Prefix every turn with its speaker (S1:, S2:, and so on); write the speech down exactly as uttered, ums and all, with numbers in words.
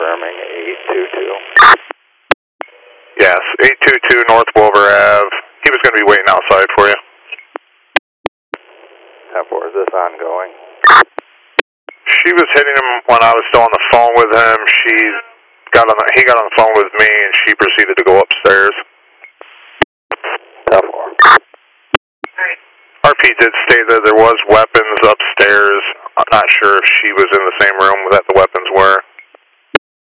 S1: confirming eight two two.
S2: Yes, eight two two North Wilbur Ave. He was going to be waiting outside for you.
S1: ten four, is this ongoing?
S2: She was hitting him when I was still on the phone with him. She got on the, he got on the phone with me, and she proceeded to go upstairs.
S1: ten four.
S2: R P did state that there was weapons upstairs. I'm not sure if she was in the same room that the weapons were.